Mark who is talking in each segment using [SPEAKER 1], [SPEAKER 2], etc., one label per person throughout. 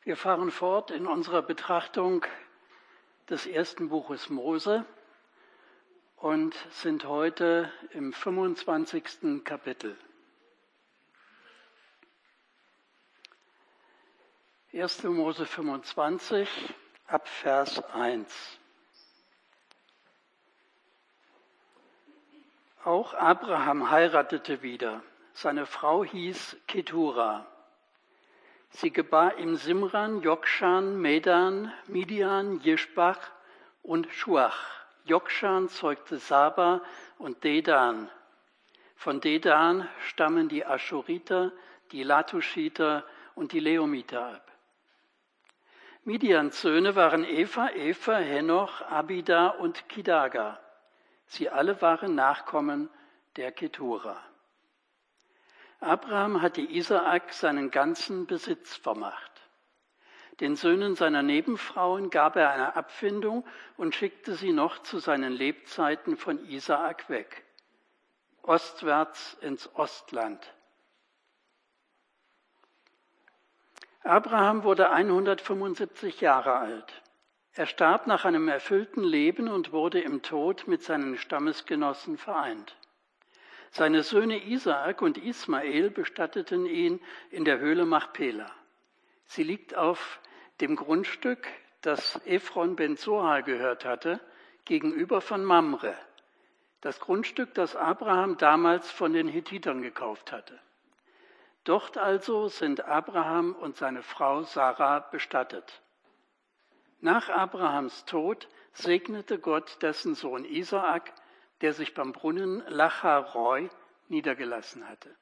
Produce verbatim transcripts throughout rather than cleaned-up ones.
[SPEAKER 1] Wir fahren fort in unserer Betrachtung des ersten Buches Mose und sind heute im fünfundzwanzigsten Kapitel. erster Mose fünfundzwanzig ab Vers eins. Auch Abraham heiratete wieder. Seine Frau hieß Ketura. Sie gebar ihm Simran, Jokshan, Medan, Midian, Jischbach und Schuach. Jokshan zeugte Saba und Dedan. Von Dedan stammen die Aschuriter, die Latuschiter und die Leumiter ab. Midians Söhne waren Eva, Epher, Henoch, Abida und Kidaga. Sie alle waren Nachkommen der Ketura. Abraham hatte Isaak seinen ganzen Besitz vermacht. Den Söhnen seiner Nebenfrauen gab er eine Abfindung und schickte sie noch zu seinen Lebzeiten von Isaak weg, ostwärts ins Ostland. Abraham wurde hundertfünfundsiebzig Jahre alt. Er starb nach einem erfüllten Leben und wurde im Tod mit seinen Stammesgenossen vereint. Seine Söhne Isaak und Ismael bestatteten ihn in der Höhle Machpela. Sie liegt auf dem Grundstück, das Ephron ben Zohar gehört hatte, gegenüber von Mamre, das Grundstück, das Abraham damals von den Hethitern gekauft hatte. Dort also sind Abraham und seine Frau Sarah bestattet. Nach Abrahams Tod segnete Gott dessen Sohn Isaak, der sich beim Brunnen Lacharoi niedergelassen hatte.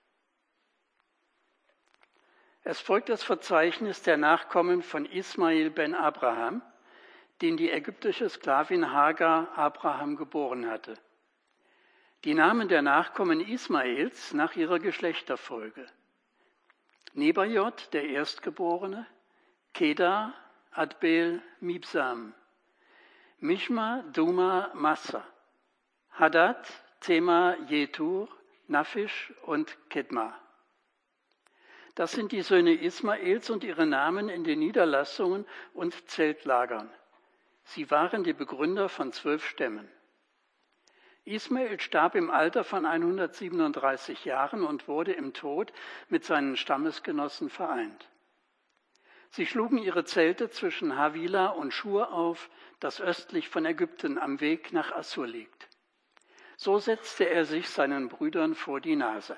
[SPEAKER 1] Es folgt das Verzeichnis der Nachkommen von Ismael ben Abraham, den die ägyptische Sklavin Hagar Abraham geboren hatte. Die Namen der Nachkommen Ismaels nach ihrer Geschlechterfolge: Nebajot, der Erstgeborene, Kedar, Adbel, Mibsam, Mishma, Duma, Massa, Hadad, Tema, Jetur, Naphish und Kedma. Das sind die Söhne Ismaels und ihre Namen in den Niederlassungen und Zeltlagern. Sie waren die Begründer von zwölf Stämmen. Ismael starb im Alter von hundertsiebenunddreißig Jahren und wurde im Tod mit seinen Stammesgenossen vereint. Sie schlugen ihre Zelte zwischen Havila und Schur auf, das östlich von Ägypten am Weg nach Assur liegt. So setzte er sich seinen Brüdern vor die Nase.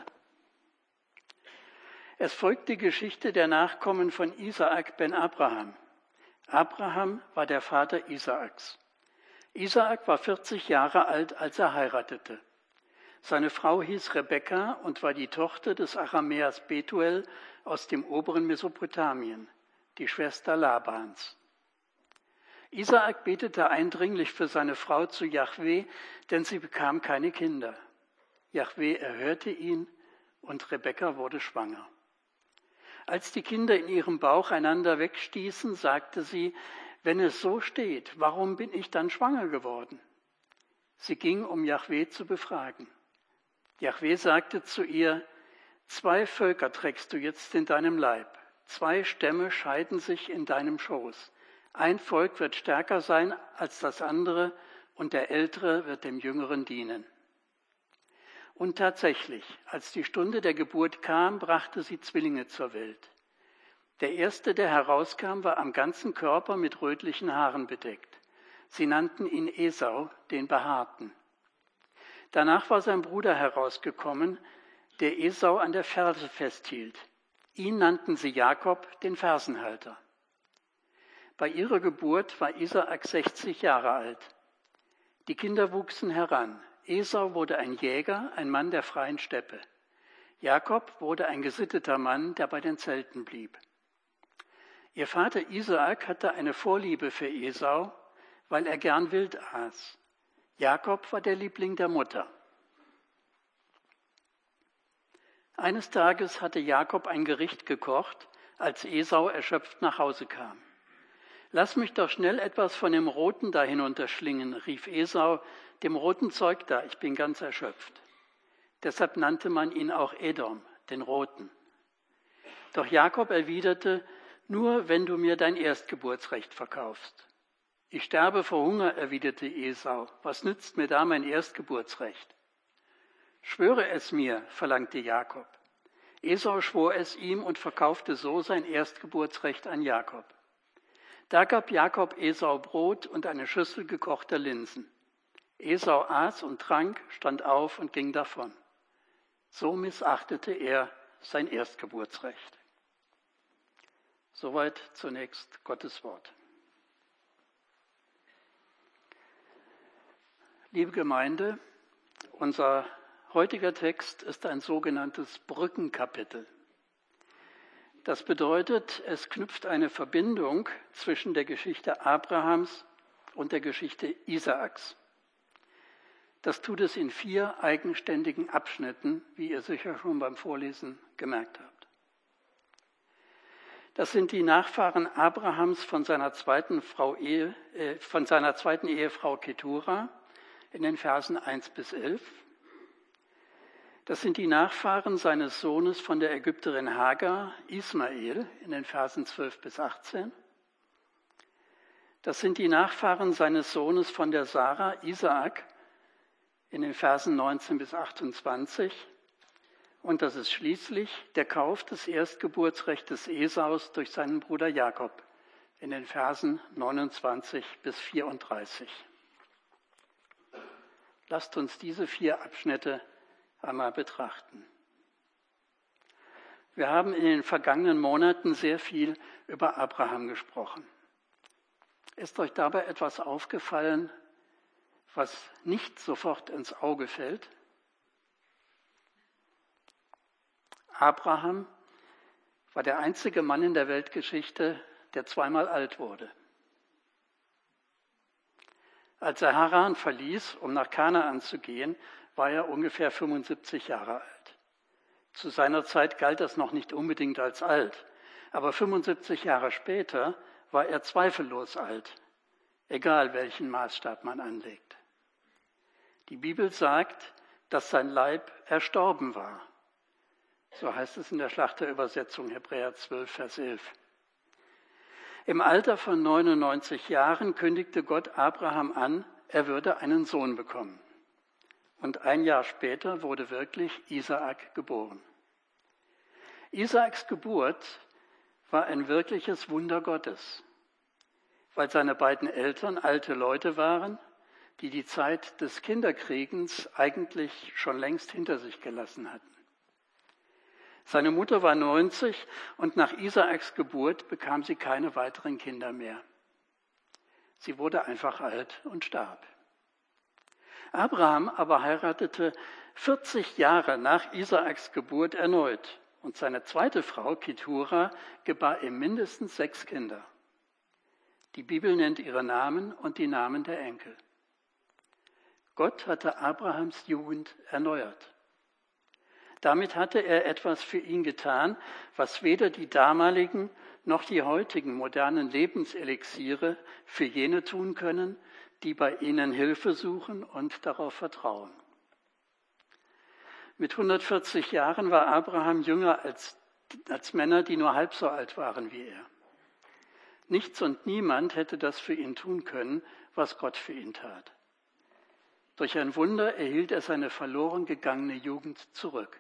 [SPEAKER 1] Es folgt die Geschichte der Nachkommen von Isaak ben Abraham. Abraham war der Vater Isaaks. Isaak war vierzig Jahre alt, als er heiratete. Seine Frau hieß Rebekka und war die Tochter des Aramäers Betuel aus dem oberen Mesopotamien, die Schwester Labans. Isaak betete eindringlich für seine Frau zu Jahwe, denn sie bekam keine Kinder. Jahwe erhörte ihn und Rebekka wurde schwanger. Als die Kinder in ihrem Bauch einander wegstießen, sagte sie: Wenn es so steht, warum bin ich dann schwanger geworden? Sie ging, um Jahwe zu befragen. Jahwe sagte zu ihr: Zwei Völker trägst du jetzt in deinem Leib. Zwei Stämme scheiden sich in deinem Schoß. Ein Volk wird stärker sein als das andere und der Ältere wird dem Jüngeren dienen. Und tatsächlich, als die Stunde der Geburt kam, brachte sie Zwillinge zur Welt. Der erste, der herauskam, war am ganzen Körper mit rötlichen Haaren bedeckt. Sie nannten ihn Esau, den Behaarten. Danach war sein Bruder herausgekommen, der Esau an der Ferse festhielt. Ihn nannten sie Jakob, den Fersenhalter. Bei ihrer Geburt war Isaak sechzig Jahre alt. Die Kinder wuchsen heran. Esau wurde ein Jäger, ein Mann der freien Steppe. Jakob wurde ein gesitteter Mann, der bei den Zelten blieb. Ihr Vater Isaak hatte eine Vorliebe für Esau, weil er gern wild aß. Jakob war der Liebling der Mutter. Eines Tages hatte Jakob ein Gericht gekocht, als Esau erschöpft nach Hause kam. »Lass mich doch schnell etwas von dem Roten da hinunterschlingen«, rief Esau, »dem roten Zeug da, ich bin ganz erschöpft.« Deshalb nannte man ihn auch Edom, den Roten. Doch Jakob erwiderte: Nur wenn du mir dein Erstgeburtsrecht verkaufst. Ich sterbe vor Hunger, erwiderte Esau. Was nützt mir da mein Erstgeburtsrecht? Schwöre es mir, verlangte Jakob. Esau schwor es ihm und verkaufte so sein Erstgeburtsrecht an Jakob. Da gab Jakob Esau Brot und eine Schüssel gekochter Linsen. Esau aß und trank, stand auf und ging davon. So missachtete er sein Erstgeburtsrecht. Soweit zunächst Gottes Wort. Liebe Gemeinde, unser heutiger Text ist ein sogenanntes Brückenkapitel. Das bedeutet, es knüpft eine Verbindung zwischen der Geschichte Abrahams und der Geschichte Isaaks. Das tut es in vier eigenständigen Abschnitten, wie ihr sicher schon beim Vorlesen gemerkt habt. Das sind die Nachfahren Abrahams von seiner zweiten, Frau Ehe, äh, von seiner zweiten Ehefrau Ketura in den Versen eins bis elf. Das sind die Nachfahren seines Sohnes von der Ägypterin Hagar, Ismael, in den Versen zwölf bis achtzehn. Das sind die Nachfahren seines Sohnes von der Sarah, Isaak, in den Versen neunzehn bis achtundzwanzig. Und das ist schließlich der Kauf des Erstgeburtsrechtes Esaus durch seinen Bruder Jakob, in den Versen neunundzwanzig bis vierunddreißig. Lasst uns diese vier Abschnitte einmal betrachten. Wir haben in den vergangenen Monaten sehr viel über Abraham gesprochen. Ist euch dabei etwas aufgefallen, was nicht sofort ins Auge fällt? Abraham war der einzige Mann in der Weltgeschichte, der zweimal alt wurde. Als er Haran verließ, um nach Kanaan zu gehen, war er ungefähr fünfundsiebzig Jahre alt. Zu seiner Zeit galt das noch nicht unbedingt als alt, aber fünfundsiebzig Jahre später war er zweifellos alt, egal welchen Maßstab man anlegt. Die Bibel sagt, dass sein Leib erstorben war. So heißt es in der Schlachterübersetzung Hebräer zwölf, Vers elf. Im Alter von neunundneunzig Jahren kündigte Gott Abraham an, er würde einen Sohn bekommen. Und ein Jahr später wurde wirklich Isaak geboren. Isaaks Geburt war ein wirkliches Wunder Gottes, weil seine beiden Eltern alte Leute waren, die die Zeit des Kinderkriegens eigentlich schon längst hinter sich gelassen hatten. Seine Mutter war neunzig und nach Isaaks Geburt bekam sie keine weiteren Kinder mehr. Sie wurde einfach alt und starb. Abraham aber heiratete vierzig Jahre nach Isaaks Geburt erneut und seine zweite Frau, Ketura, gebar ihm mindestens sechs Kinder. Die Bibel nennt ihre Namen und die Namen der Enkel. Gott hatte Abrahams Jugend erneuert. Damit hatte er etwas für ihn getan, was weder die damaligen noch die heutigen modernen Lebenselixiere für jene tun können, die bei ihnen Hilfe suchen und darauf vertrauen. Mit hundertvierzig Jahren war Abraham jünger als, als Männer, die nur halb so alt waren wie er. Nichts und niemand hätte das für ihn tun können, was Gott für ihn tat. Durch ein Wunder erhielt er seine verloren gegangene Jugend zurück.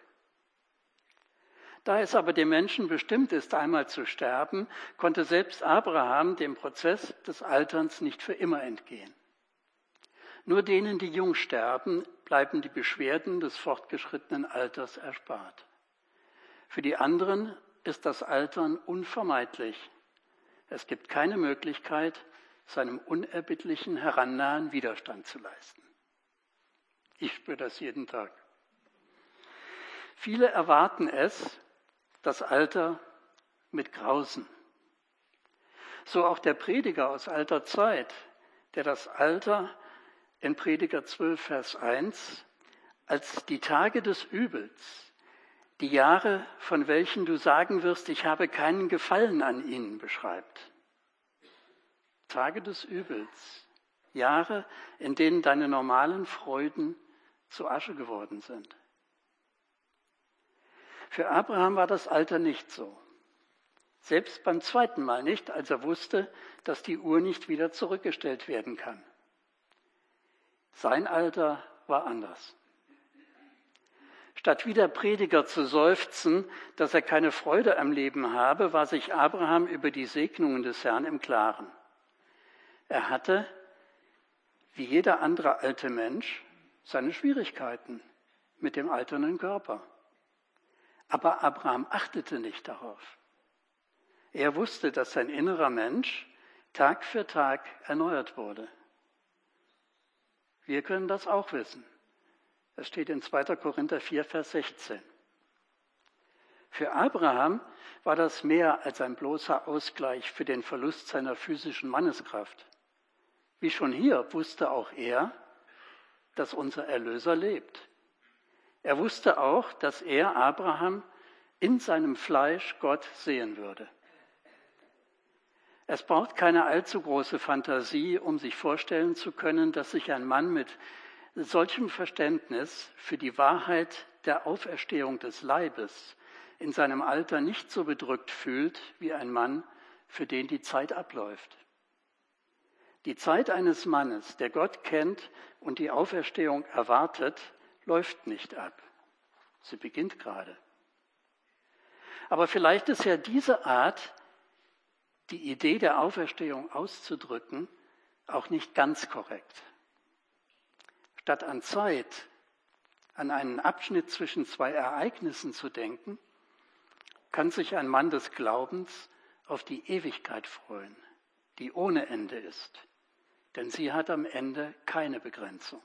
[SPEAKER 1] Da es aber dem Menschen bestimmt ist, einmal zu sterben, konnte selbst Abraham dem Prozess des Alterns nicht für immer entgehen. Nur denen, die jung sterben, bleiben die Beschwerden des fortgeschrittenen Alters erspart. Für die anderen ist das Altern unvermeidlich. Es gibt keine Möglichkeit, seinem unerbittlichen Herannahen Widerstand zu leisten. Ich spüre das jeden Tag. Viele erwarten es, das Alter, mit Grausen. So auch der Prediger aus alter Zeit, der das Alter in Prediger zwölf, Vers eins als die Tage des Übels, die Jahre, von welchen du sagen wirst, ich habe keinen Gefallen an ihnen, beschreibt. Tage des Übels, Jahre, in denen deine normalen Freuden zu Asche geworden sind. Für Abraham war das Alter nicht so. Selbst beim zweiten Mal nicht, als er wusste, dass die Uhr nicht wieder zurückgestellt werden kann. Sein Alter war anders. Statt wie der Prediger zu seufzen, dass er keine Freude am Leben habe, war sich Abraham über die Segnungen des Herrn im Klaren. Er hatte, wie jeder andere alte Mensch, seine Schwierigkeiten mit dem alternden Körper. Aber Abraham achtete nicht darauf. Er wusste, dass sein innerer Mensch Tag für Tag erneuert wurde. Wir können das auch wissen. Das steht in zweiter Korinther vier, Vers sechzehn. Für Abraham war das mehr als ein bloßer Ausgleich für den Verlust seiner physischen Manneskraft. Wie schon hier wusste auch er, dass unser Erlöser lebt. Er wusste auch, dass er, Abraham, in seinem Fleisch Gott sehen würde. Es braucht keine allzu große Fantasie, um sich vorstellen zu können, dass sich ein Mann mit solchem Verständnis für die Wahrheit der Auferstehung des Leibes in seinem Alter nicht so bedrückt fühlt wie ein Mann, für den die Zeit abläuft. Die Zeit eines Mannes, der Gott kennt und die Auferstehung erwartet, läuft nicht ab. Sie beginnt gerade. Aber vielleicht ist ja diese Art, die Idee der Auferstehung auszudrücken, auch nicht ganz korrekt. Statt an Zeit, an einen Abschnitt zwischen zwei Ereignissen zu denken, kann sich ein Mann des Glaubens auf die Ewigkeit freuen, die ohne Ende ist, denn sie hat am Ende keine Begrenzung.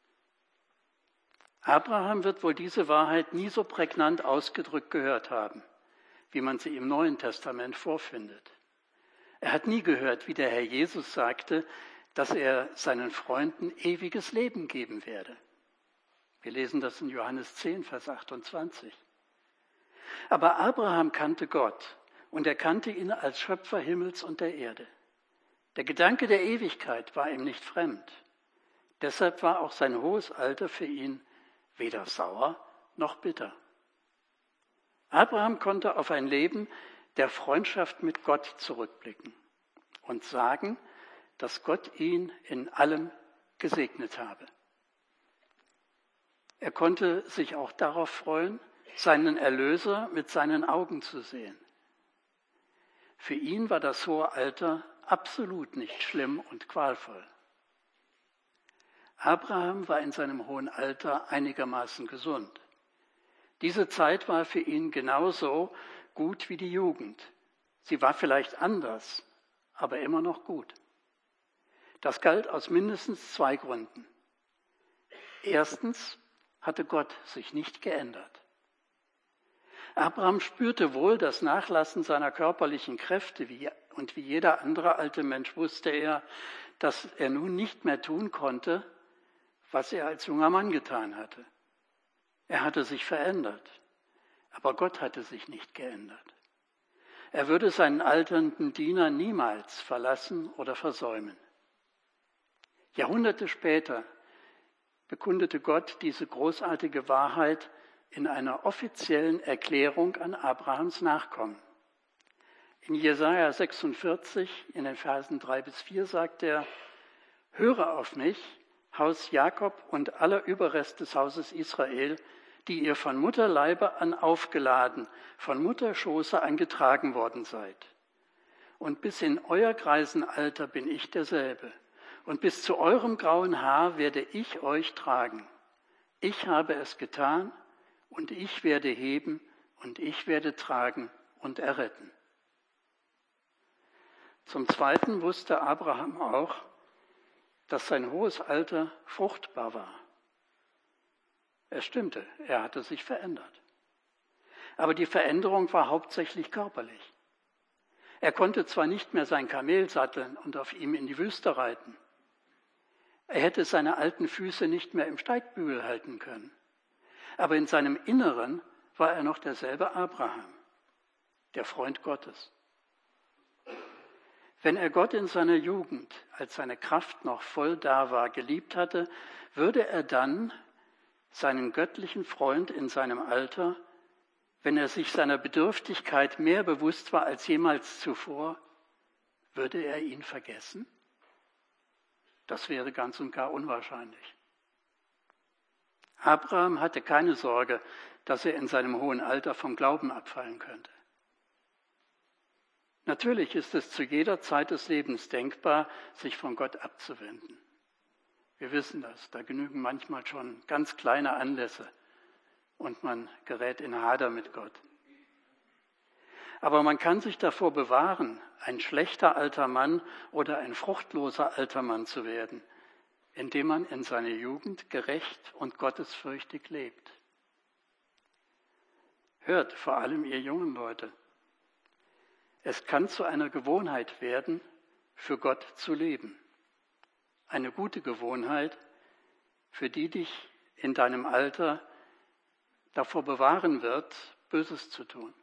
[SPEAKER 1] Abraham wird wohl diese Wahrheit nie so prägnant ausgedrückt gehört haben, wie man sie im Neuen Testament vorfindet. Er hat nie gehört, wie der Herr Jesus sagte, dass er seinen Freunden ewiges Leben geben werde. Wir lesen das in Johannes zehn, Vers achtundzwanzig. Aber Abraham kannte Gott und er kannte ihn als Schöpfer Himmels und der Erde. Der Gedanke der Ewigkeit war ihm nicht fremd. Deshalb war auch sein hohes Alter für ihn weder sauer noch bitter. Abraham konnte auf ein Leben der Freundschaft mit Gott zurückblicken und sagen, dass Gott ihn in allem gesegnet habe. Er konnte sich auch darauf freuen, seinen Erlöser mit seinen Augen zu sehen. Für ihn war das hohe Alter absolut nicht schlimm und qualvoll. Abraham war in seinem hohen Alter einigermaßen gesund. Diese Zeit war für ihn genauso gut wie die Jugend. Sie war vielleicht anders, aber immer noch gut. Das galt aus mindestens zwei Gründen. Erstens hatte Gott sich nicht geändert. Abraham spürte wohl das Nachlassen seiner körperlichen Kräfte wie, und wie jeder andere alte Mensch wusste er, dass er nun nicht mehr tun konnte, was er als junger Mann getan hatte. Er hatte sich verändert, aber Gott hatte sich nicht geändert. Er würde seinen alternden Diener niemals verlassen oder versäumen. Jahrhunderte später bekundete Gott diese großartige Wahrheit in einer offiziellen Erklärung an Abrahams Nachkommen. In Jesaja sechsundvierzig, in den Versen drei bis vier, sagt er: Höre auf mich, Haus Jakob und aller Überrest des Hauses Israel, die ihr von Mutterleibe an aufgeladen, von Mutterschoße an getragen worden seid. Und bis in euer Greisenalter bin ich derselbe, und bis zu eurem grauen Haar werde ich euch tragen. Ich habe es getan, und ich werde heben, und ich werde tragen und erretten. Zum Zweiten wusste Abraham auch, dass sein hohes Alter fruchtbar war. Es stimmte, er hatte sich verändert. Aber die Veränderung war hauptsächlich körperlich. Er konnte zwar nicht mehr sein Kamel satteln und auf ihm in die Wüste reiten. Er hätte seine alten Füße nicht mehr im Steigbügel halten können. Aber in seinem Inneren war er noch derselbe Abraham, der Freund Gottes. Wenn er Gott in seiner Jugend, als seine Kraft noch voll da war, geliebt hatte, würde er dann seinen göttlichen Freund in seinem Alter wenn er sich seiner Bedürftigkeit mehr bewusst war als jemals zuvor, würde er ihn vergessen? Das wäre ganz und gar unwahrscheinlich. Abraham hatte keine Sorge, dass er in seinem hohen Alter vom Glauben abfallen könnte. Natürlich ist es zu jeder Zeit des Lebens denkbar, sich von Gott abzuwenden. Wir wissen das, da genügen manchmal schon ganz kleine Anlässe und man gerät in Hader mit Gott. Aber man kann sich davor bewahren, ein schlechter alter Mann oder ein fruchtloser alter Mann zu werden, indem man in seiner Jugend gerecht und gottesfürchtig lebt. Hört, vor allem ihr jungen Leute, es kann zu einer Gewohnheit werden, für Gott zu leben. Eine gute Gewohnheit, für die dich in deinem Alter davor bewahren wird, Böses zu tun.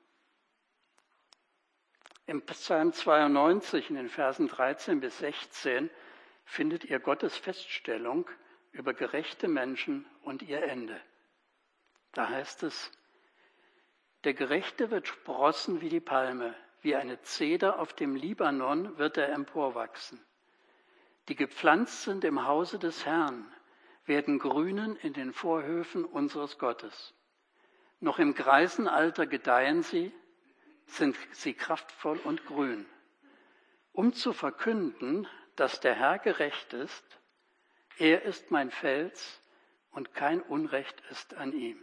[SPEAKER 1] Im Psalm zweiundneunzig in den Versen dreizehn bis sechzehn findet ihr Gottes Feststellung über gerechte Menschen und ihr Ende. Da heißt es: Der Gerechte wird sprossen wie die Palme, wie eine Zeder auf dem Libanon wird er emporwachsen. Die gepflanzt sind im Hause des Herrn, werden grünen in den Vorhöfen unseres Gottes. Noch im Greisenalter gedeihen sie, sind sie kraftvoll und grün, um zu verkünden, dass der Herr gerecht ist, er ist mein Fels und kein Unrecht ist an ihm.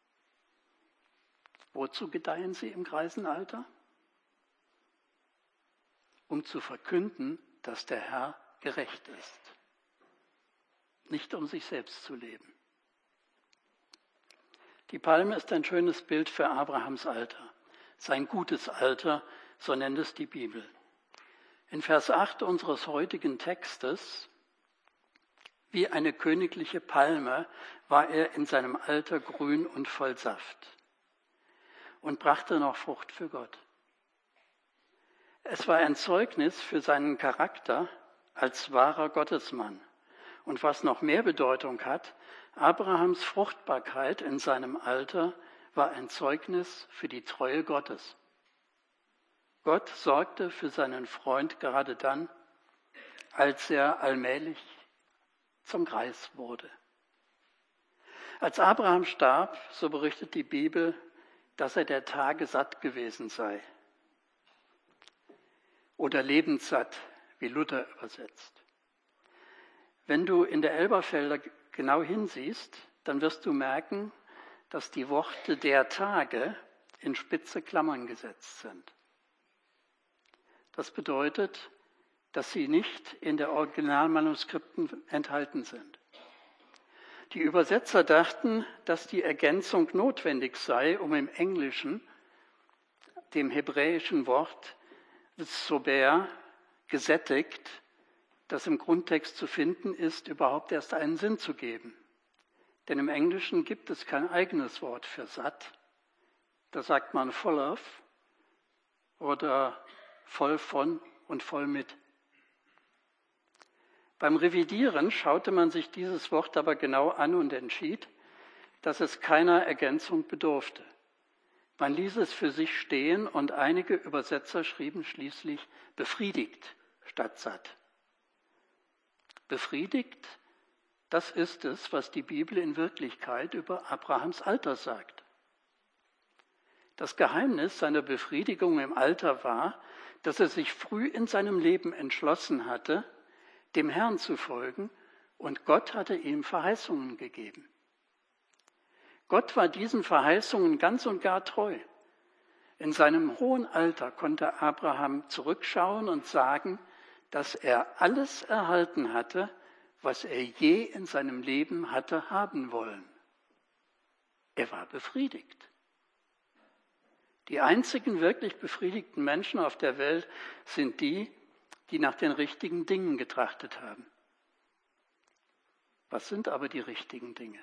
[SPEAKER 1] Wozu gedeihen sie im Greisenalter? Um zu verkünden, dass der Herr gerecht ist, nicht um sich selbst zu leben. Die Palme ist ein schönes Bild für Abrahams Alter, sein gutes Alter, so nennt es die Bibel. In Vers acht unseres heutigen Textes: Wie eine königliche Palme war er in seinem Alter grün und voll Saft und brachte noch Frucht für Gott. Es war ein Zeugnis für seinen Charakter als wahrer Gottesmann. Und was noch mehr Bedeutung hat, Abrahams Fruchtbarkeit in seinem Alter war ein Zeugnis für die Treue Gottes. Gott sorgte für seinen Freund gerade dann, als er allmählich zum Greis wurde. Als Abraham starb, so berichtet die Bibel, dass er der Tage satt gewesen sei. Oder lebenssatt, wie Luther übersetzt. Wenn du in der Elberfelder genau hinsiehst, dann wirst du merken, dass die Worte der Tage in spitze Klammern gesetzt sind. Das bedeutet, dass sie nicht in den Originalmanuskripten enthalten sind. Die Übersetzer dachten, dass die Ergänzung notwendig sei, um im Englischen dem hebräischen Wort sober, gesättigt, das im Grundtext zu finden ist, überhaupt erst einen Sinn zu geben. Denn im Englischen gibt es kein eigenes Wort für satt. Da sagt man full of oder voll von und voll mit. Beim Revidieren schaute man sich dieses Wort aber genau an und entschied, dass es keiner Ergänzung bedurfte. Man ließ es für sich stehen und einige Übersetzer schrieben schließlich befriedigt statt satt. Befriedigt, das ist es, was die Bibel in Wirklichkeit über Abrahams Alter sagt. Das Geheimnis seiner Befriedigung im Alter war, dass er sich früh in seinem Leben entschlossen hatte, dem Herrn zu folgen, und Gott hatte ihm Verheißungen gegeben. Gott war diesen Verheißungen ganz und gar treu. In seinem hohen Alter konnte Abraham zurückschauen und sagen, dass er alles erhalten hatte, was er je in seinem Leben hatte haben wollen. Er war befriedigt. Die einzigen wirklich befriedigten Menschen auf der Welt sind die, die nach den richtigen Dingen getrachtet haben. Was sind aber die richtigen Dinge?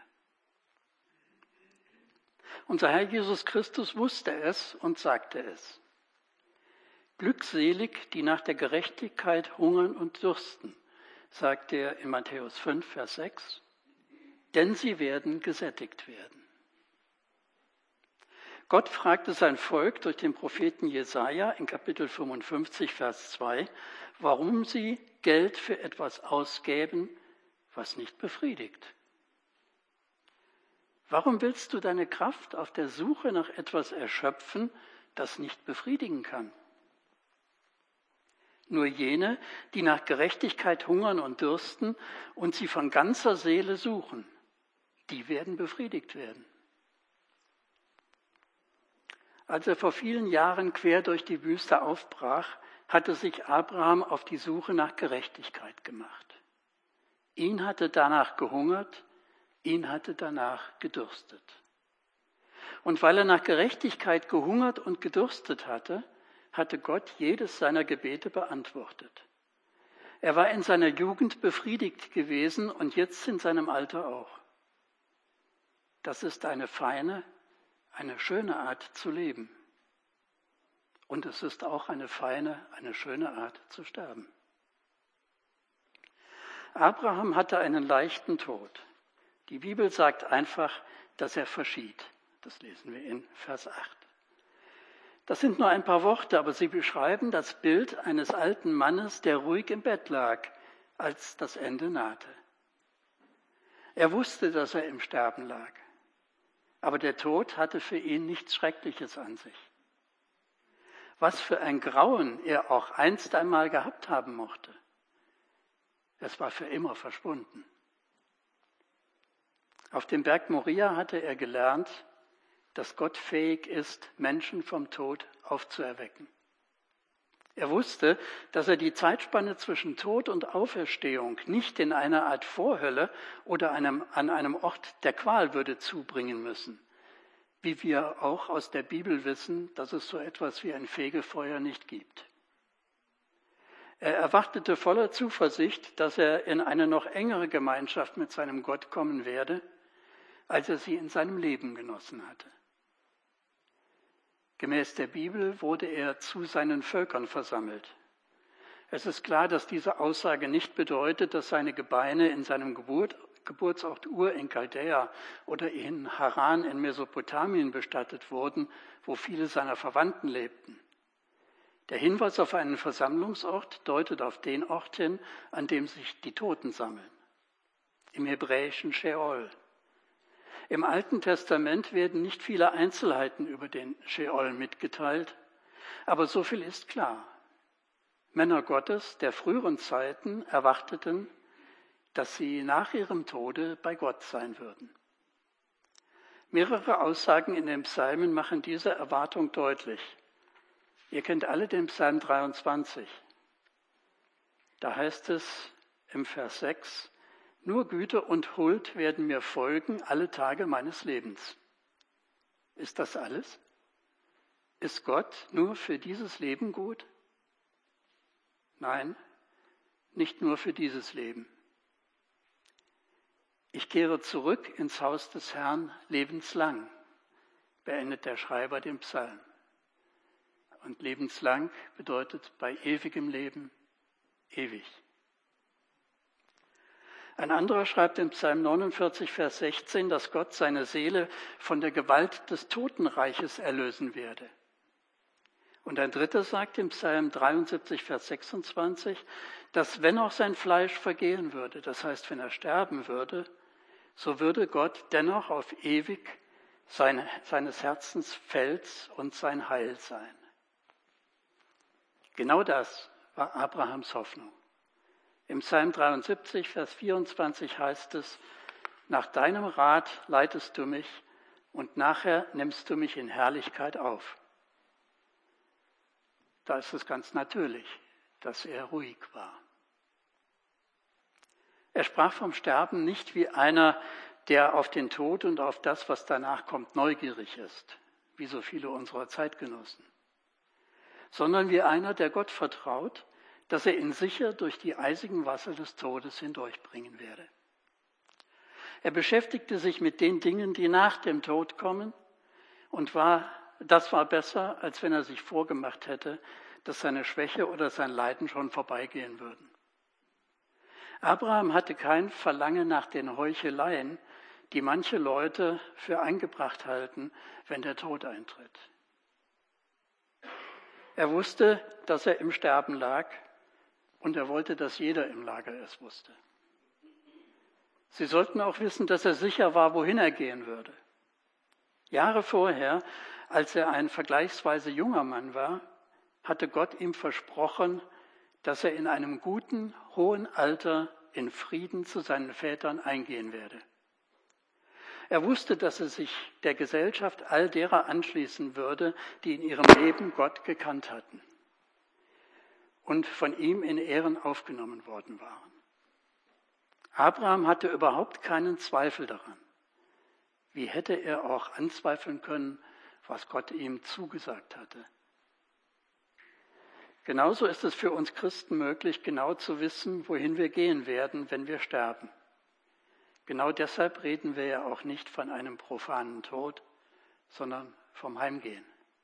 [SPEAKER 1] Unser Herr Jesus Christus wusste es und sagte es. Glückselig, die nach der Gerechtigkeit hungern und dürsten, sagt er in Matthäus fünf, Vers sechs, denn sie werden gesättigt werden. Gott fragte sein Volk durch den Propheten Jesaja in Kapitel fünfundfünfzig, Vers zwei, warum sie Geld für etwas ausgäben, was nicht befriedigt. Warum willst du deine Kraft auf der Suche nach etwas erschöpfen, das nicht befriedigen kann? Nur jene, die nach Gerechtigkeit hungern und dürsten und sie von ganzer Seele suchen, die werden befriedigt werden. Als er vor vielen Jahren quer durch die Wüste aufbrach, hatte sich Abraham auf die Suche nach Gerechtigkeit gemacht. Ihn hatte danach gehungert, ihn hatte danach gedürstet. Und weil er nach Gerechtigkeit gehungert und gedürstet hatte, hatte Gott jedes seiner Gebete beantwortet. Er war in seiner Jugend befriedigt gewesen und jetzt in seinem Alter auch. Das ist eine feine, eine schöne Art zu leben. Und es ist auch eine feine, eine schöne Art zu sterben. Abraham hatte einen leichten Tod. Die Bibel sagt einfach, dass er verschied. Das lesen wir in Vers acht. Das sind nur ein paar Worte, aber sie beschreiben das Bild eines alten Mannes, der ruhig im Bett lag, als das Ende nahte. Er wusste, dass er im Sterben lag. Aber der Tod hatte für ihn nichts Schreckliches an sich. Was für ein Grauen er auch einst einmal gehabt haben mochte. Es war für immer verschwunden. Auf dem Berg Moria hatte er gelernt, dass Gott fähig ist, Menschen vom Tod aufzuerwecken. Er wusste, dass er die Zeitspanne zwischen Tod und Auferstehung nicht in einer Art Vorhölle oder einem, an einem Ort der Qual würde zubringen müssen, wie wir auch aus der Bibel wissen, dass es so etwas wie ein Fegefeuer nicht gibt. Er erwartete voller Zuversicht, dass er in eine noch engere Gemeinschaft mit seinem Gott kommen werde, als er sie in seinem Leben genossen hatte. Gemäß der Bibel wurde er zu seinen Völkern versammelt. Es ist klar, dass diese Aussage nicht bedeutet, dass seine Gebeine in seinem Geburt, Geburtsort Ur in Chaldea oder in Haran in Mesopotamien bestattet wurden, wo viele seiner Verwandten lebten. Der Hinweis auf einen Versammlungsort deutet auf den Ort hin, an dem sich die Toten sammeln. Im hebräischen Sheol. Im Alten Testament werden nicht viele Einzelheiten über den Sheol mitgeteilt, aber so viel ist klar. Männer Gottes der früheren Zeiten erwarteten, dass sie nach ihrem Tode bei Gott sein würden. Mehrere Aussagen in den Psalmen machen diese Erwartung deutlich. Ihr kennt alle den Psalm dreiundzwanzig. Da heißt es im Vers sechs, nur Güte und Huld werden mir folgen alle Tage meines Lebens. Ist das alles? Ist Gott nur für dieses Leben gut? Nein, nicht nur für dieses Leben. Ich kehre zurück ins Haus des Herrn lebenslang, beendet der Schreiber den Psalm. Und lebenslang bedeutet bei ewigem Leben ewig. Ein anderer schreibt in Psalm neunundvierzig, Vers sechzehn, dass Gott seine Seele von der Gewalt des Totenreiches erlösen werde. Und ein dritter sagt im Psalm dreiundsiebzig, Vers sechsundzwanzig, dass wenn auch sein Fleisch vergehen würde, das heißt, wenn er sterben würde, so würde Gott dennoch auf ewig sein, seines Herzens Fels und sein Heil sein. Genau das war Abrahams Hoffnung. Im Psalm dreiundsiebzig, Vers vierundzwanzig heißt es, nach deinem Rat leitest du mich und nachher nimmst du mich in Herrlichkeit auf. Da ist es ganz natürlich, dass er ruhig war. Er sprach vom Sterben nicht wie einer, der auf den Tod und auf das, was danach kommt, neugierig ist, wie so viele unserer Zeitgenossen, sondern wie einer, der Gott vertraut, dass er ihn sicher durch die eisigen Wasser des Todes hindurchbringen werde. Er beschäftigte sich mit den Dingen, die nach dem Tod kommen, und war, das war besser, als wenn er sich vorgemacht hätte, dass seine Schwäche oder sein Leiden schon vorbeigehen würden. Abraham hatte kein Verlangen nach den Heucheleien, die manche Leute für eingebracht halten, wenn der Tod eintritt. Er wusste, dass er im Sterben lag und er wollte, dass jeder im Lager es wusste. Sie sollten auch wissen, dass er sicher war, wohin er gehen würde. Jahre vorher, als er ein vergleichsweise junger Mann war, hatte Gott ihm versprochen, dass er in einem guten, hohen Alter in Frieden zu seinen Vätern eingehen werde. Er wusste, dass er sich der Gesellschaft all derer anschließen würde, die in ihrem Leben Gott gekannt hatten und von ihm in Ehren aufgenommen worden waren. Abraham hatte überhaupt keinen Zweifel daran. Wie hätte er auch anzweifeln können, was Gott ihm zugesagt hatte? Genauso ist es für uns Christen möglich, genau zu wissen, wohin wir gehen werden, wenn wir sterben. Genau deshalb reden wir ja auch nicht von einem profanen Tod, sondern vom Heimgehen.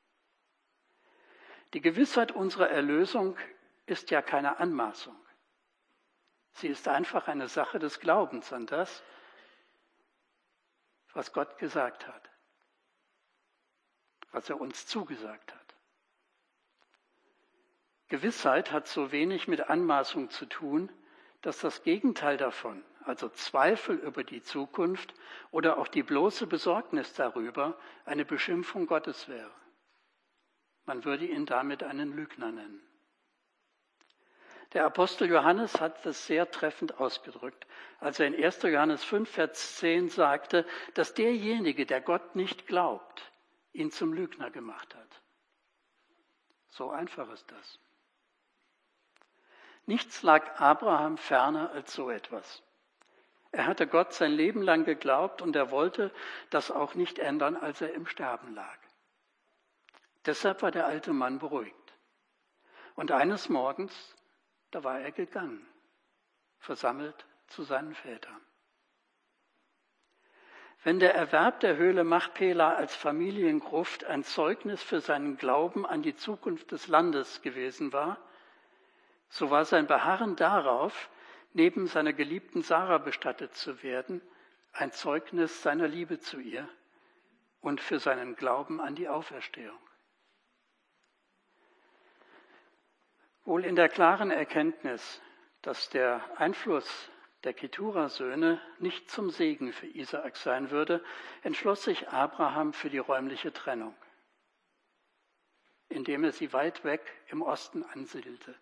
[SPEAKER 1] Die Gewissheit unserer Erlösung ist ja keine Anmaßung. Sie ist einfach eine Sache des Glaubens an das, was Gott gesagt hat, was er uns zugesagt hat. Gewissheit hat so wenig mit Anmaßung zu tun, dass das Gegenteil davon, also Zweifel über die Zukunft oder auch die bloße Besorgnis darüber, eine Beschimpfung Gottes wäre. Man würde ihn damit einen Lügner nennen. Der Apostel Johannes hat das sehr treffend ausgedrückt, als er in erster Johannes fünf, Vers zehn sagte, dass derjenige, der Gott nicht glaubt, ihn zum Lügner gemacht hat. So einfach ist das. Nichts lag Abraham ferner als so etwas. Er hatte Gott sein Leben lang geglaubt und er wollte das auch nicht ändern, als er im Sterben lag. Deshalb war der alte Mann beruhigt. Und eines Morgens, da war er gegangen, versammelt zu seinen Vätern. Wenn der Erwerb der Höhle Machpela als Familiengruft ein Zeugnis für seinen Glauben an die Zukunft des Landes gewesen war, so war sein Beharren darauf, neben seiner geliebten Sarah bestattet zu werden, ein Zeugnis seiner Liebe zu ihr und für seinen Glauben an die Auferstehung. Wohl in der klaren Erkenntnis, dass der Einfluss der Ketura-Söhne nicht zum Segen für Isaak sein würde, entschloss sich Abraham für die räumliche Trennung, indem er sie weit weg im Osten ansiedelte.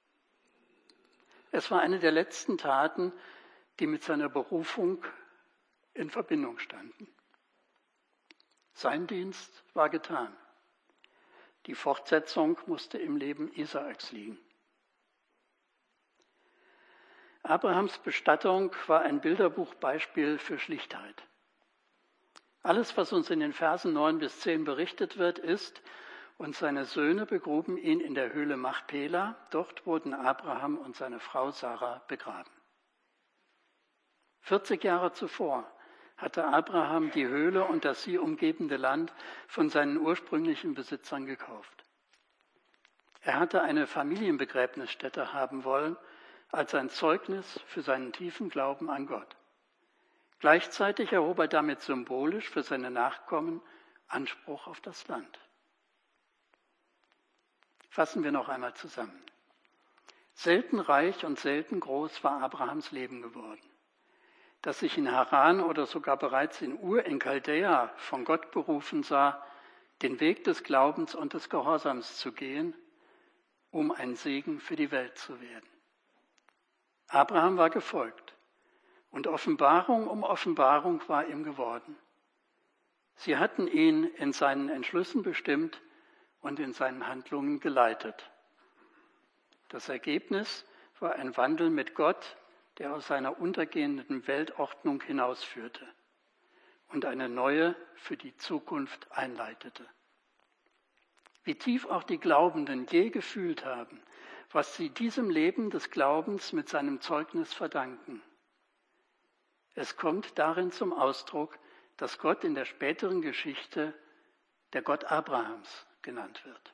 [SPEAKER 1] Es war eine der letzten Taten, die mit seiner Berufung in Verbindung standen. Sein Dienst war getan. Die Fortsetzung musste im Leben Isaaks liegen. Abrahams Bestattung war ein Bilderbuchbeispiel für Schlichtheit. Alles, was uns in den Versen neun bis zehn berichtet wird, ist: Und seine Söhne begruben ihn in der Höhle Machpela. Dort wurden Abraham und seine Frau Sarah begraben. vierzig Jahre zuvor hatte Abraham die Höhle und das sie umgebende Land von seinen ursprünglichen Besitzern gekauft. Er hatte eine Familienbegräbnisstätte haben wollen, als ein Zeugnis für seinen tiefen Glauben an Gott. Gleichzeitig erhob er damit symbolisch für seine Nachkommen Anspruch auf das Land. Fassen wir noch einmal zusammen. Selten reich und selten groß war Abrahams Leben geworden. Dass sich in Haran oder sogar bereits in Ur in Chaldea von Gott berufen sah, den Weg des Glaubens und des Gehorsams zu gehen, um ein Segen für die Welt zu werden. Abraham war gefolgt und Offenbarung um Offenbarung war ihm geworden. Sie hatten ihn in seinen Entschlüssen bestimmt und in seinen Handlungen geleitet. Das Ergebnis war ein Wandel mit Gott, der aus seiner untergehenden Weltordnung hinausführte und eine neue für die Zukunft einleitete. Wie tief auch die Glaubenden je gefühlt haben, was sie diesem Leben des Glaubens mit seinem Zeugnis verdanken. Es kommt darin zum Ausdruck, dass Gott in der späteren Geschichte der Gott Abrahams genannt wird.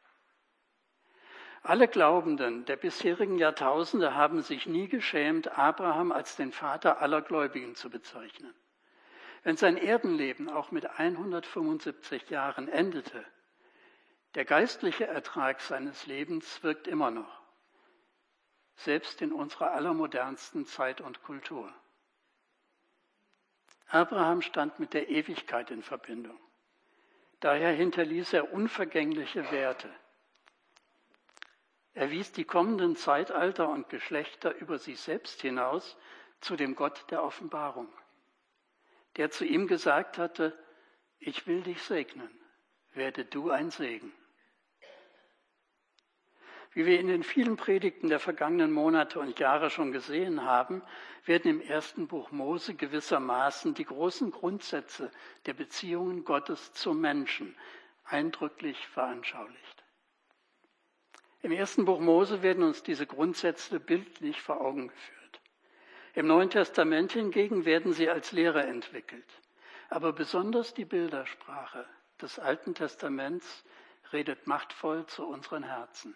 [SPEAKER 1] Alle Glaubenden der bisherigen Jahrtausende haben sich nie geschämt, Abraham als den Vater aller Gläubigen zu bezeichnen. Wenn sein Erdenleben auch mit hundertfünfundsiebzig Jahren endete, der geistliche Ertrag seines Lebens wirkt immer noch, selbst in unserer allermodernsten Zeit und Kultur. Abraham stand mit der Ewigkeit in Verbindung. Daher hinterließ er unvergängliche Werte. Er wies die kommenden Zeitalter und Geschlechter über sich selbst hinaus zu dem Gott der Offenbarung, der zu ihm gesagt hatte, ich will dich segnen, werde du ein Segen. Wie wir in den vielen Predigten der vergangenen Monate und Jahre schon gesehen haben, werden im ersten Buch Mose gewissermaßen die großen Grundsätze der Beziehungen Gottes zum Menschen eindrücklich veranschaulicht. Im ersten Buch Mose werden uns diese Grundsätze bildlich vor Augen geführt. Im Neuen Testament hingegen werden sie als Lehre entwickelt. Aber besonders die Bildersprache des Alten Testaments redet machtvoll zu unseren Herzen.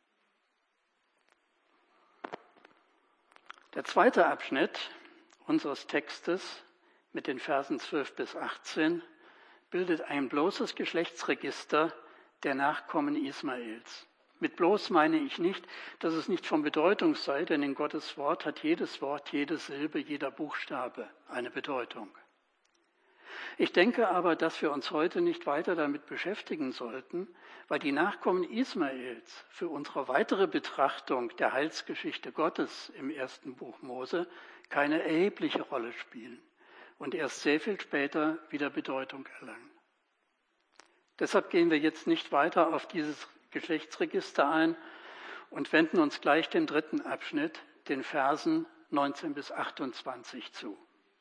[SPEAKER 1] Der zweite Abschnitt unseres Textes mit den Versen zwölf bis achtzehn bildet ein bloßes Geschlechtsregister der Nachkommen Ismaels. Mit bloß meine ich nicht, dass es nicht von Bedeutung sei, denn in Gottes Wort hat jedes Wort, jede Silbe, jeder Buchstabe eine Bedeutung. Ich denke aber, dass wir uns heute nicht weiter damit beschäftigen sollten, weil die Nachkommen Ismaels für unsere weitere Betrachtung der Heilsgeschichte Gottes im ersten Buch Mose keine erhebliche Rolle spielen und erst sehr viel später wieder Bedeutung erlangen. Deshalb gehen wir jetzt nicht weiter auf dieses Geschlechtsregister ein und wenden uns gleich dem dritten Abschnitt, den Versen neunzehn bis achtundzwanzig zu.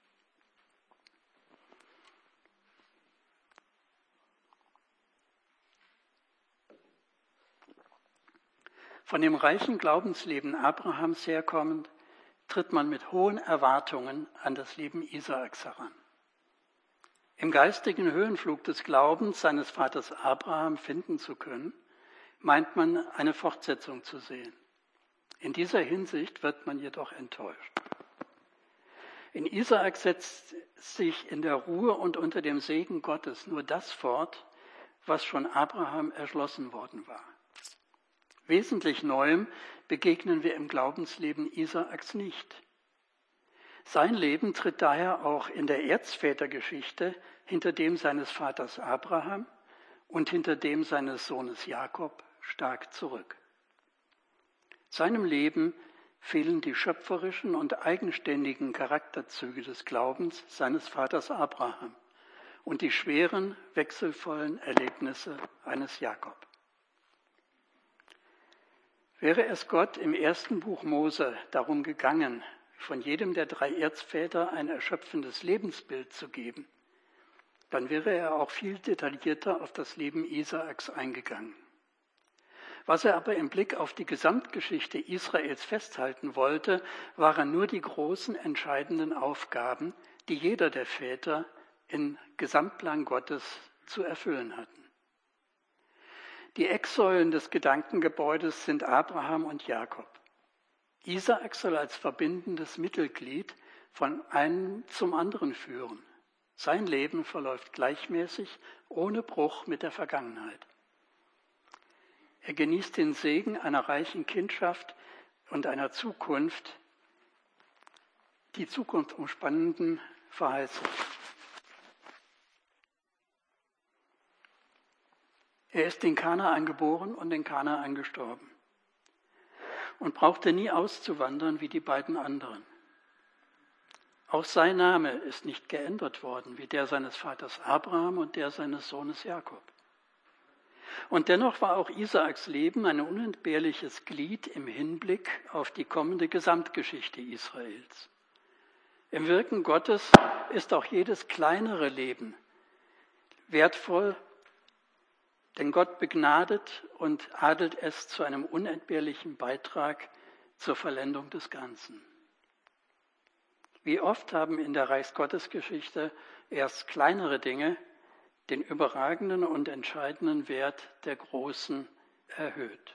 [SPEAKER 1] Von dem reichen Glaubensleben Abrahams herkommend, tritt man mit hohen Erwartungen an das Leben Isaaks heran. Im geistigen Höhenflug des Glaubens seines Vaters Abraham finden zu können, meint man eine Fortsetzung zu sehen. In dieser Hinsicht wird man jedoch enttäuscht. In Isaak setzt sich in der Ruhe und unter dem Segen Gottes nur das fort, was schon Abraham erschlossen worden war. Wesentlich Neuem begegnen wir im Glaubensleben Isaaks nicht. Sein Leben tritt daher auch in der Erzvätergeschichte hinter dem seines Vaters Abraham und hinter dem seines Sohnes Jakob stark zurück. Seinem Leben fehlen die schöpferischen und eigenständigen Charakterzüge des Glaubens seines Vaters Abraham und die schweren, wechselvollen Erlebnisse eines Jakob. Wäre es Gott im ersten Buch Mose darum gegangen, von jedem der drei Erzväter ein erschöpfendes Lebensbild zu geben, dann wäre er auch viel detaillierter auf das Leben Isaaks eingegangen. Was er aber im Blick auf die Gesamtgeschichte Israels festhalten wollte, waren nur die großen, entscheidenden Aufgaben, die jeder der Väter im Gesamtplan Gottes zu erfüllen hatten. Die Ecksäulen des Gedankengebäudes sind Abraham und Jakob. Isaak soll als verbindendes Mittelglied von einem zum anderen führen. Sein Leben verläuft gleichmäßig, ohne Bruch mit der Vergangenheit. Er genießt den Segen einer reichen Kindschaft und einer Zukunft, die Zukunft umspannenden Verheißung. Er ist in Kanaan geboren und in Kanaan gestorben und brauchte nie auszuwandern wie die beiden anderen. Auch sein Name ist nicht geändert worden, wie der seines Vaters Abraham und der seines Sohnes Jakob. Und dennoch war auch Isaaks Leben ein unentbehrliches Glied im Hinblick auf die kommende Gesamtgeschichte Israels. Im Wirken Gottes ist auch jedes kleinere Leben wertvoll, denn Gott begnadet und adelt es zu einem unentbehrlichen Beitrag zur Vollendung des Ganzen. Wie oft haben in der Reichsgottesgeschichte erst kleinere Dinge den überragenden und entscheidenden Wert der Großen erhöht.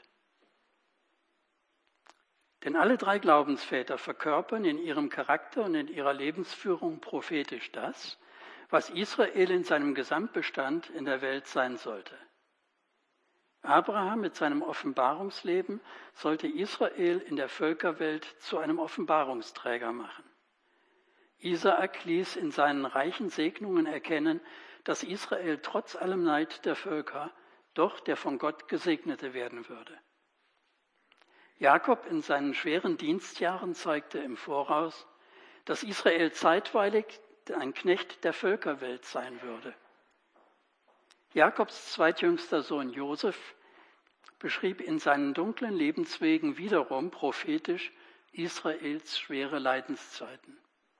[SPEAKER 1] Denn alle drei Glaubensväter verkörpern in ihrem Charakter und in ihrer Lebensführung prophetisch das, was Israel in seinem Gesamtbestand in der Welt sein sollte. Abraham mit seinem Offenbarungsleben sollte Israel in der Völkerwelt zu einem Offenbarungsträger machen. Isaak ließ in seinen reichen Segnungen erkennen, dass Israel trotz allem Neid der Völker doch der von Gott Gesegnete werden würde. Jakob in seinen schweren Dienstjahren zeigte im Voraus, dass Israel zeitweilig ein Knecht der Völkerwelt sein würde. Jakobs zweitjüngster Sohn Josef beschrieb in seinen dunklen Lebenswegen wiederum prophetisch Israels schwere Leidenszeiten.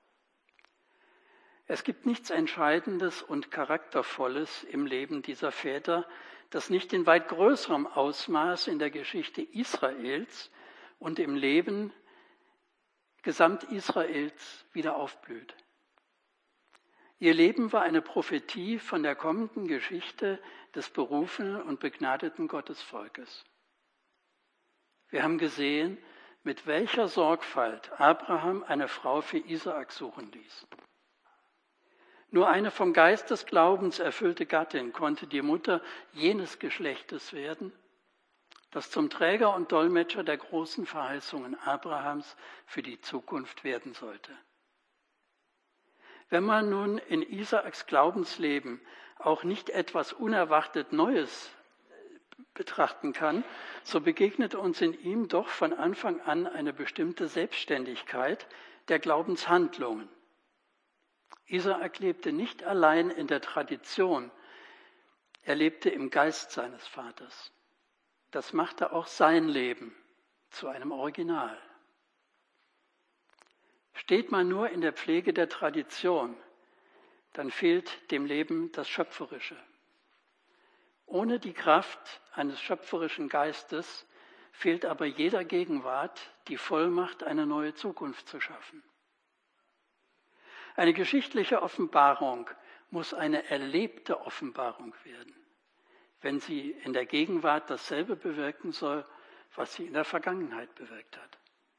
[SPEAKER 1] Es gibt nichts Entscheidendes und Charaktervolles im Leben dieser Väter, das nicht in weit größerem Ausmaß in der Geschichte Israels und im Leben Gesamt-Israels wieder aufblüht. Ihr Leben war eine Prophetie von der kommenden Geschichte des berufenen und begnadeten Gottesvolkes. Wir haben gesehen, mit welcher Sorgfalt Abraham eine Frau für Isaak suchen ließ. Nur eine vom Geist des Glaubens erfüllte Gattin konnte die Mutter jenes Geschlechtes werden, das zum Träger und Dolmetscher der großen Verheißungen Abrahams für die Zukunft werden sollte. Wenn man nun in Isaaks Glaubensleben auch nicht etwas unerwartet Neues betrachten kann, so begegnet uns in ihm doch von Anfang an eine bestimmte Selbstständigkeit der Glaubenshandlungen. Isaak lebte nicht allein in der Tradition, er lebte im Geist seines Vaters. Das machte auch sein Leben zu einem Original. Steht man nur in der Pflege der Tradition, dann fehlt dem Leben das Schöpferische. Ohne die Kraft eines schöpferischen Geistes fehlt aber jeder Gegenwart die Vollmacht, eine neue Zukunft zu schaffen. Eine geschichtliche Offenbarung muss eine erlebte Offenbarung werden, wenn sie in der Gegenwart dasselbe bewirken soll, was sie in der Vergangenheit bewirkt hat.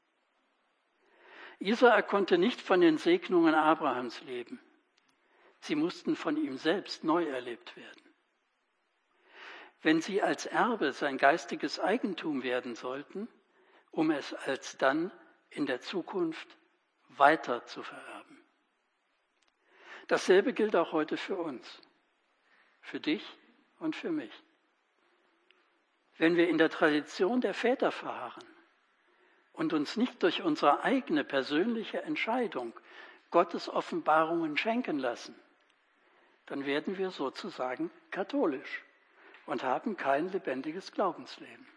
[SPEAKER 1] Isaak konnte nicht von den Segnungen Abrahams leben. Sie mussten von ihm selbst neu erlebt werden. Wenn sie als Erbe sein geistiges Eigentum werden sollten, um es alsdann in der Zukunft weiter zu vererben. Dasselbe gilt auch heute für uns, für dich und für mich. Wenn wir in der Tradition der Väter verharren und uns nicht durch unsere eigene persönliche Entscheidung Gottes Offenbarungen schenken lassen, dann werden wir sozusagen katholisch und haben kein lebendiges Glaubensleben.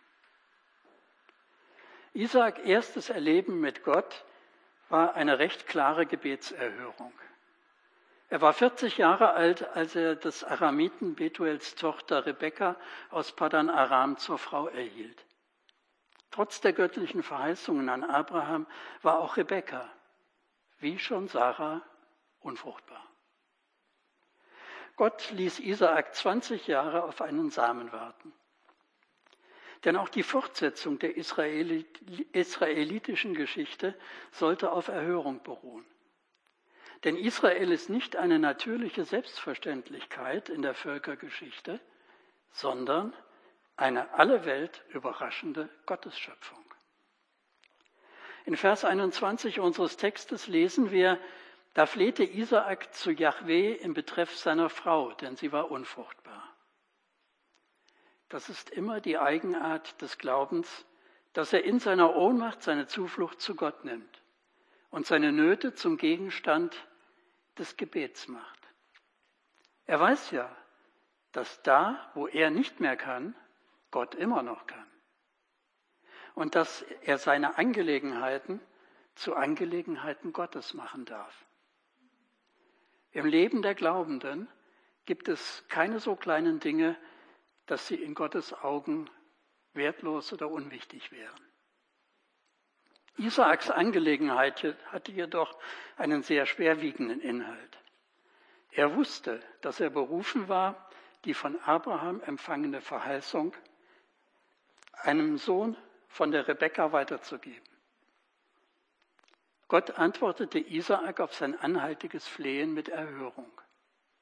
[SPEAKER 1] Isaaks erstes Erleben mit Gott war eine recht klare Gebetserhörung. Er war vierzig Jahre alt, als er des Aramiten Betuels Tochter Rebekka aus Paddan Aram zur Frau erhielt. Trotz der göttlichen Verheißungen an Abraham war auch Rebekka, wie schon Sarah, unfruchtbar. Gott ließ Isaak zwanzig Jahre auf einen Samen warten. Denn auch die Fortsetzung der israelitischen Geschichte sollte auf Erhörung beruhen. Denn Israel ist nicht eine natürliche Selbstverständlichkeit in der Völkergeschichte, sondern eine alle Welt überraschende Gottesschöpfung. In Vers einundzwanzig unseres Textes lesen wir, da flehte Isaak zu Jahwe im Betreff seiner Frau, denn sie war unfruchtbar. Das ist immer die Eigenart des Glaubens, dass er in seiner Ohnmacht seine Zuflucht zu Gott nimmt und seine Nöte zum Gegenstand des Gebets macht. Er weiß ja, dass da, wo er nicht mehr kann, Gott immer noch kann. Und dass er seine Angelegenheiten zu Angelegenheiten Gottes machen darf. Im Leben der Glaubenden gibt es keine so kleinen Dinge, dass sie in Gottes Augen wertlos oder unwichtig wären. Isaaks Angelegenheit hatte jedoch einen sehr schwerwiegenden Inhalt. Er wusste, dass er berufen war, die von Abraham empfangene Verheißung einem Sohn von der Rebekka weiterzugeben. Gott antwortete Isaak auf sein anhaltiges Flehen mit Erhörung.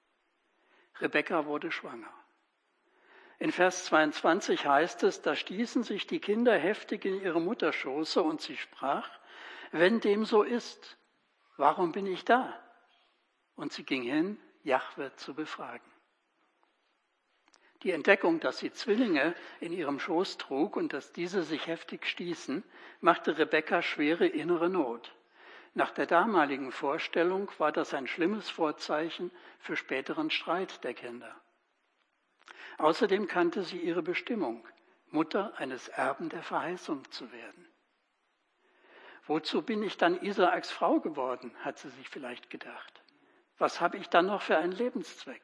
[SPEAKER 1] Rebekka wurde schwanger. In Vers zweiundzwanzig heißt es, da stießen sich die Kinder heftig in ihre Mutterschoße und sie sprach, wenn dem so ist, warum bin ich da? Und sie ging hin, Jahwe zu befragen. Die Entdeckung, dass sie Zwillinge in ihrem Schoß trug und dass diese sich heftig stießen, machte Rebekka schwere innere Not. Nach der damaligen Vorstellung war das ein schlimmes Vorzeichen für späteren Streit der Kinder. Außerdem kannte sie ihre Bestimmung, Mutter eines Erben der Verheißung zu werden. Wozu bin ich dann Isaaks Frau geworden, hat sie sich vielleicht gedacht. Was habe ich dann noch für einen Lebenszweck?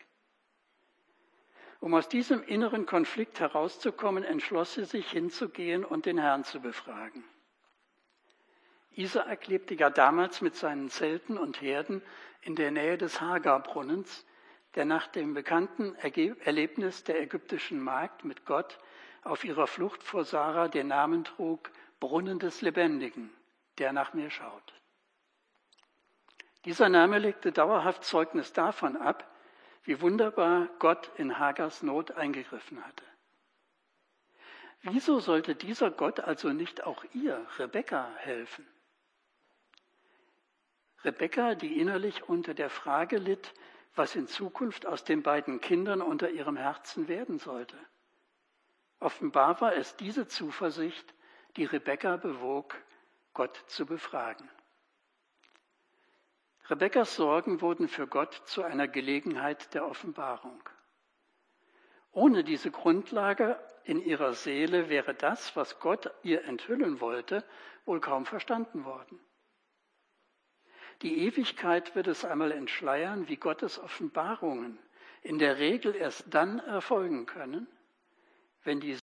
[SPEAKER 1] Um aus diesem inneren Konflikt herauszukommen, entschloss sie sich hinzugehen und den Herrn zu befragen. Isaak lebte ja damals mit seinen Zelten und Herden in der Nähe des Hagarbrunnens, der nach dem bekannten Erlebnis der ägyptischen Magd mit Gott auf ihrer Flucht vor Sarah den Namen trug, Brunnen des Lebendigen, der nach mir schaut. Dieser Name legte dauerhaft Zeugnis davon ab, wie wunderbar Gott in Hagars Not eingegriffen hatte. Wieso sollte dieser Gott also nicht auch ihr, Rebekka, helfen? Rebekka, die innerlich unter der Frage litt, was in Zukunft aus den beiden Kindern unter ihrem Herzen werden sollte. Offenbar war es diese Zuversicht, die Rebekka bewog, Gott zu befragen. Rebekkas Sorgen wurden für Gott zu einer Gelegenheit der Offenbarung. Ohne diese Grundlage in ihrer Seele wäre das, was Gott ihr enthüllen wollte, wohl kaum verstanden worden. Die Ewigkeit wird es einmal entschleiern, wie Gottes Offenbarungen in der Regel erst dann erfolgen können, wenn die